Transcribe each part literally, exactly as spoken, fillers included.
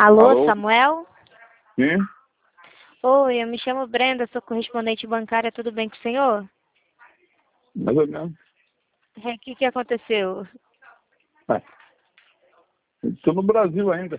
Alô, Alô? Samuel? Sim? Oi, eu me chamo Brenda, sou correspondente bancária, tudo bem com o senhor? Mais ou menos. O que que aconteceu? Estou no Brasil ainda.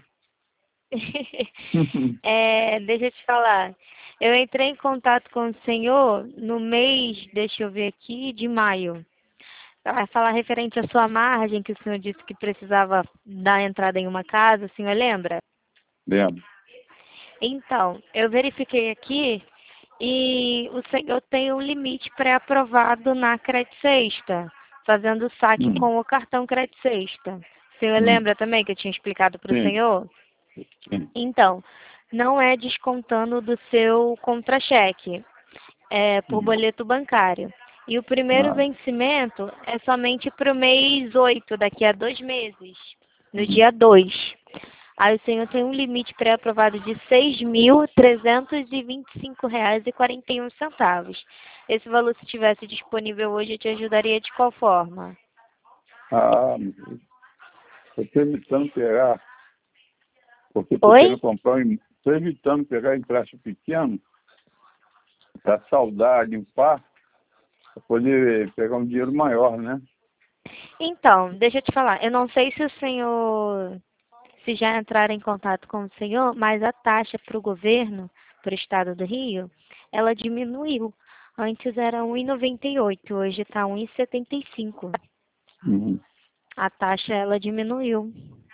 É, deixa eu te falar. Eu entrei em contato com o senhor no mês, deixa eu ver aqui, de maio. Vai falar referente à sua margem, que o senhor disse que precisava dar entrada em uma casa, o senhor lembra? Lembro. Então, eu verifiquei aqui e o senhor tem um limite pré-aprovado na Credit Sexta, fazendo o saque Hum, com o cartão Credit Sexta. O senhor hum, lembra também que eu tinha explicado para o sim, senhor? sim. Então, não é descontando do seu contra-cheque, é por Hum. boleto bancário. E o primeiro Ah, vencimento é somente para o mês oito, daqui a dois meses, no hum. dia dois. Aí o senhor tem um limite pré-aprovado de seis mil trezentos e vinte e cinco reais e quarenta e um centavos. Esse valor, se estivesse disponível hoje, eu te ajudaria de qual forma? Ah, estou evitando pegar, porque estou Oi? querendo comprar, estou evitando pegar empréstimo pequeno para saldar, limpar, para poder pegar um dinheiro maior, né? Então, deixa eu te falar. Eu não sei se o senhor, se já entraram em contato com o senhor, mas a taxa para o governo, para o estado do Rio, ela diminuiu. Antes era um e noventa e oito, hoje está um e setenta e cinco. Uhum. A taxa ela diminuiu.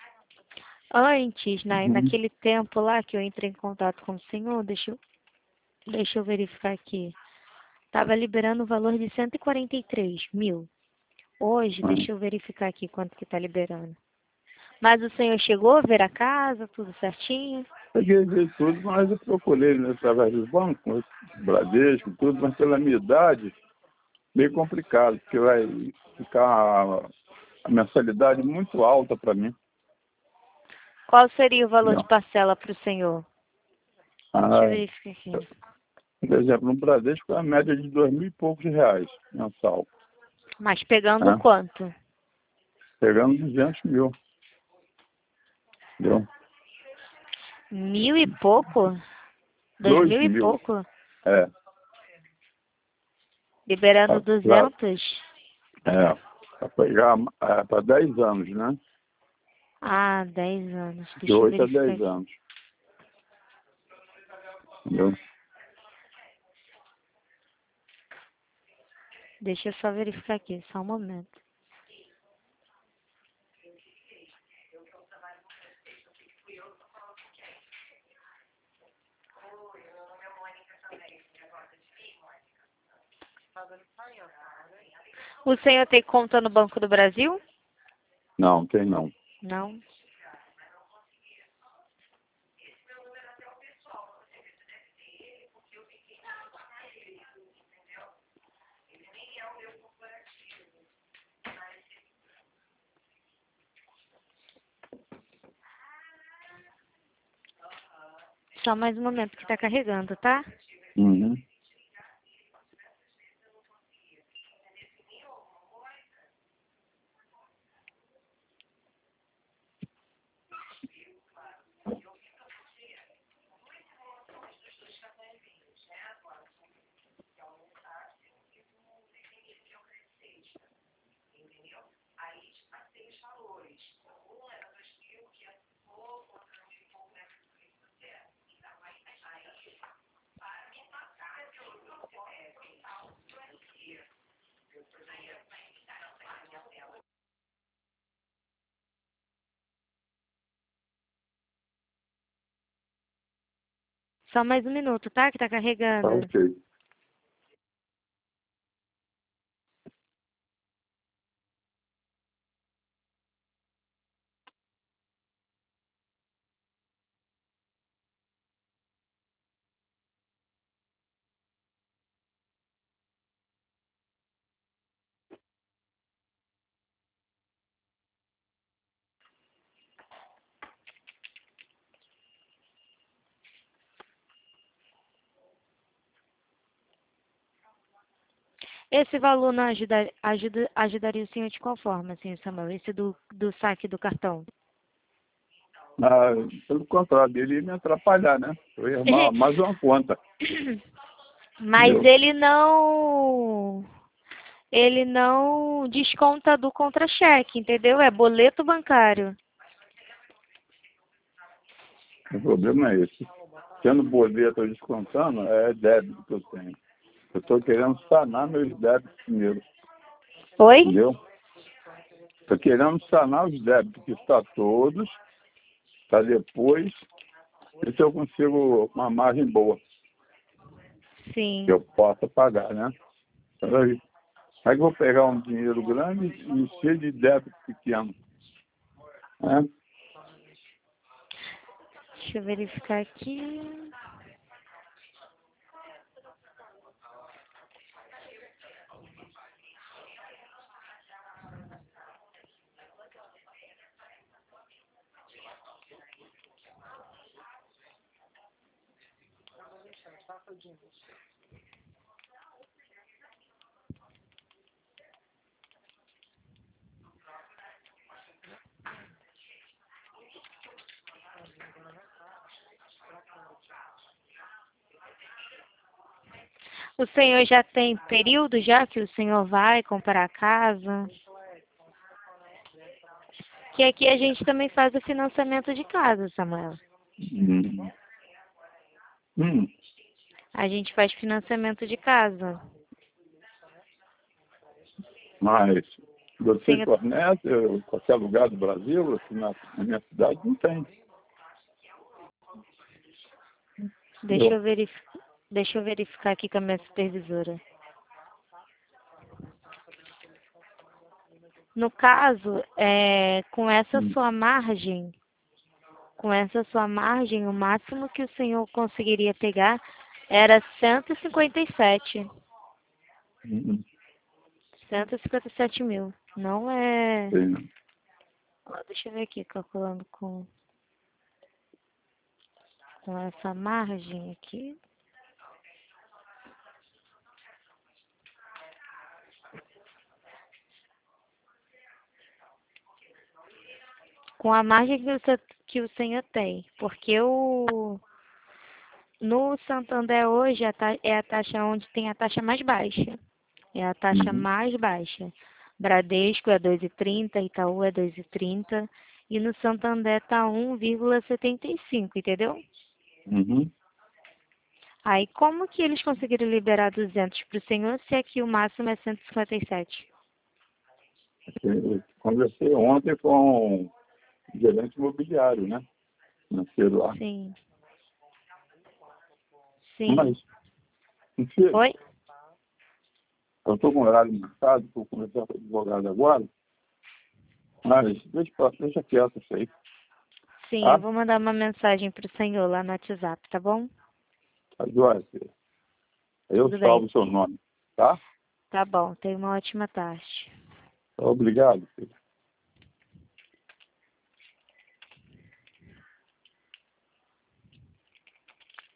Antes, na, Uhum. naquele tempo lá que eu entrei em contato com o senhor, deixa eu, deixa eu verificar aqui. Estava liberando o valor de cento e quarenta e três mil. Hoje, Ah. deixa eu verificar aqui quanto que está liberando. Mas o senhor chegou a ver a casa, tudo certinho? Peguei ver tudo, mas eu procurei, né, através dos bancos, Bradesco, tudo, mas pela minha idade, meio complicado, porque vai ficar a, a mensalidade muito alta para mim. Qual seria o valor de Não. parcela para o senhor? Deixa eu Ah, verificar aqui. por exemplo, no Bradesco é a média de dois mil e poucos reais mensal, Mas pegando né? quanto? Pegando duzentos mil, entendeu? Mil e pouco? Dois Dois mil e mil, pouco? é, Liberando duzentos? para pegar é, para dez anos, né? Ah, dez anos. De Deixa eu oito a verificar dez aqui. anos, entendeu? Deixa eu só verificar aqui, só um momento. O senhor tem conta no Banco do Brasil? Não, tem não. Não. Só mais um momento que está carregando, tá? Uhum. Só mais um minuto, tá? Que tá Tá carregando. ok. Esse valor não ajuda, ajuda, ajudaria o senhor de qual forma, senhor Samuel? Esse do, do saque do cartão? Ah, pelo contrário, ele ia me atrapalhar, né? Eu ia arrumar mais uma conta. Mas Entendeu? ele não... Ele não desconta do contra-cheque, entendeu? É boleto bancário. O problema é esse. Tendo boleto descontando, é débito que eu tenho. Eu estou querendo sanar meus débitos primeiro. Oi? Entendeu? Estou querendo sanar os débitos que está todos, para depois ver se eu consigo uma margem boa, Sim. que eu possa pagar, né? Aí, aí eu vou pegar um dinheiro grande e encher de débito pequeno. Né? Deixa eu verificar aqui. O senhor já tem período já que o senhor vai comprar casa? Que aqui a gente também faz o financiamento de casa, Samuel. Hum. Hum. A gente faz financiamento de casa. Mas você Senhor, fornece em qualquer lugar do Brasil, aqui na, na minha cidade não tem. deixa eu verificar, deixa eu verificar aqui com a minha supervisora. No caso, é, com essa Hum. sua margem, com essa sua margem, o máximo que o senhor conseguiria pegar era cento e cinquenta e sete. Hum. cento e cinquenta e sete mil. Não é... Tem. Ó, deixa eu ver aqui, calculando com, com essa margem aqui. Com a margem que o, se- que o senhor tem. Porque o, no Santander hoje a ta- é a taxa onde tem a taxa mais baixa. É a taxa Uhum. mais baixa. Bradesco é dois e trinta, Itaú é dois e trinta e no Santander tá um vírgula setenta e cinco, entendeu? Uhum. Aí como que eles conseguiram liberar duzentos para o senhor se aqui o máximo é cento e cinquenta e sete? Eu conversei ontem com o gerente imobiliário, né? Financeiro lá. Sim. Sim. Mas, enfim, Oi? eu estou com horário marcado, vou conversar com o advogado agora, mas deixa, pra- deixa quieto isso aí, Sim, eu tá? vou mandar uma mensagem para o senhor lá no WhatsApp, tá bom? Tá joia, filho. Eu Tudo bem. salvo o seu nome, tá? Tá bom. Tenha uma ótima tarde. Obrigado, filho.